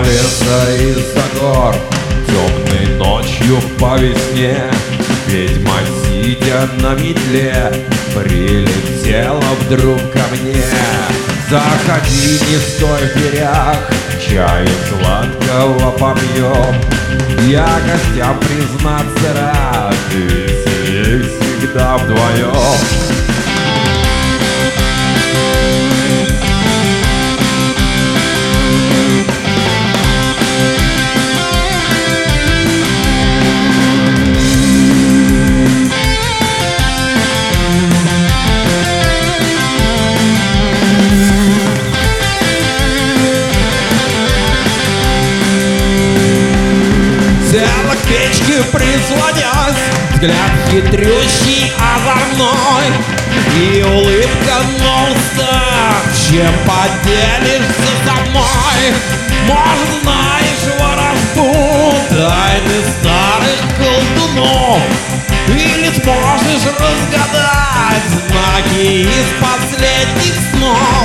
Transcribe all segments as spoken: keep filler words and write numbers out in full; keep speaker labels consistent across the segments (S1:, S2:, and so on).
S1: леса из-за гор, темной ночью по весне, ведьма, сидя на метле, прилетела вдруг ко мне. Заходи, не стой в дверях, чаю сладкого попьем. Я гостям признаться рад, веселей всегда вдвоем.
S2: Села к печке, прислонясь, взгляд хитрющий, озорной, и улыбка на устах. Чем поделишься со мной? Может, знаешь ворожбу тайны старых колдунов, или сможешь разгадать знаки из последних снов?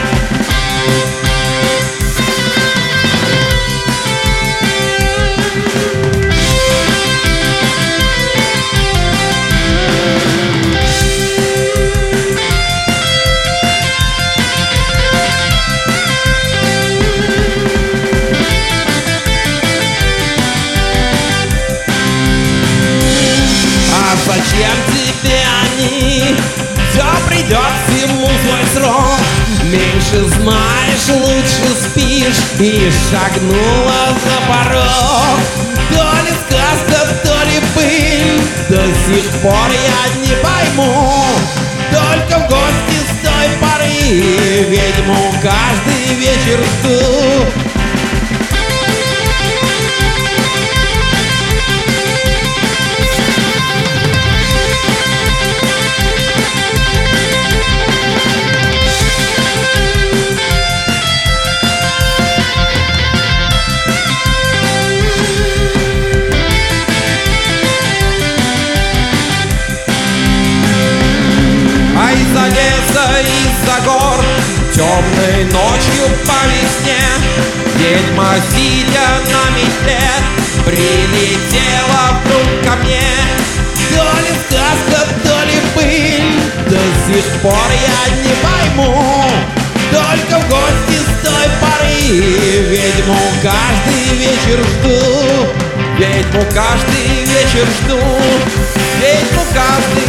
S2: Зачем тебе они? Все придет всему свой срок. Меньше знаешь, лучше спишь, и шагнула за порог. То ли сказка, то ли пыль, до сих пор я не пойму. Только в гости с той поры ведьму каждый вечер жду.
S1: А из-за леса, из-за гор, темной ночью по весне, ведьма, сидя на метле, прилетела вдруг ко мне.
S2: То ли сказка, то ли пыль, до сих пор я не пойму. Только в гости с той поры ведьму каждый вечер жду.
S1: Ведьму каждый вечер жду, ведьму каждый